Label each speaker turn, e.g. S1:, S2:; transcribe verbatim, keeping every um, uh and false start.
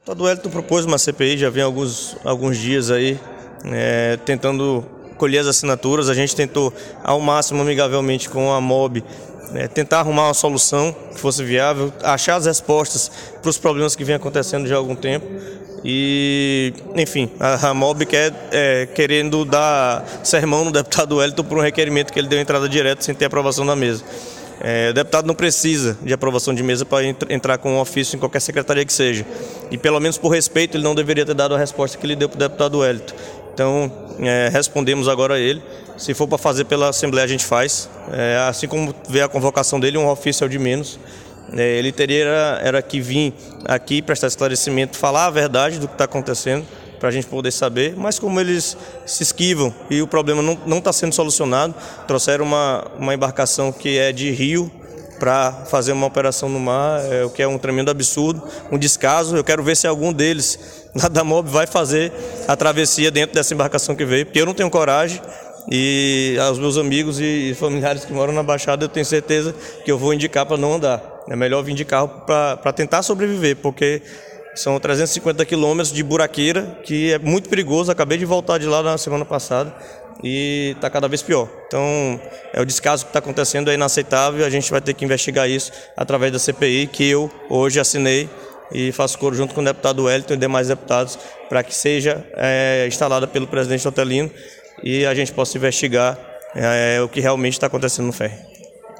S1: O deputado Wellington propôs uma C P I, já vem alguns, alguns dias aí, é, tentando colher as assinaturas. A gente tentou, ao máximo, amigavelmente com a MOB, é, tentar arrumar uma solução que fosse viável, achar as respostas para os problemas que vem acontecendo já há algum tempo. E, enfim, a, a MOB quer, é, querendo dar sermão no deputado Wellington por um requerimento que ele deu entrada direta sem ter aprovação da mesa. É, o deputado não precisa de aprovação de mesa para entrar com um ofício em qualquer secretaria que seja. E pelo menos por respeito ele não deveria ter dado a resposta que ele deu para o deputado Wellington. Então é, respondemos agora a ele. Se for para fazer pela Assembleia a gente faz. É, assim como veio a convocação dele, um ofício é o de menos. É, ele teria era, era que vir aqui prestar esclarecimento, falar a verdade do que está acontecendo, para a gente poder saber, mas como eles se esquivam e o problema não está sendo solucionado, trouxeram uma, uma embarcação que é de rio para fazer uma operação no mar, é, o que é um tremendo absurdo, um descaso. Eu quero ver se algum deles, lá da MOB, vai fazer a travessia dentro dessa embarcação que veio, porque eu não tenho coragem. E aos meus amigos e familiares que moram na Baixada, eu tenho certeza que eu vou indicar para não andar. É melhor vir de carro para tentar sobreviver, porque são trezentos e cinquenta quilômetros de buraqueira, que é muito perigoso. Acabei de voltar de lá na semana passada e está cada vez pior. Então, é o descaso que está acontecendo, é inaceitável. A gente vai ter que investigar isso através da C P I, que eu hoje assinei e faço coro junto com o deputado Wellington e demais deputados, para que seja é, instalada pelo presidente Otelino e a gente possa investigar é, o que realmente está acontecendo no ferry.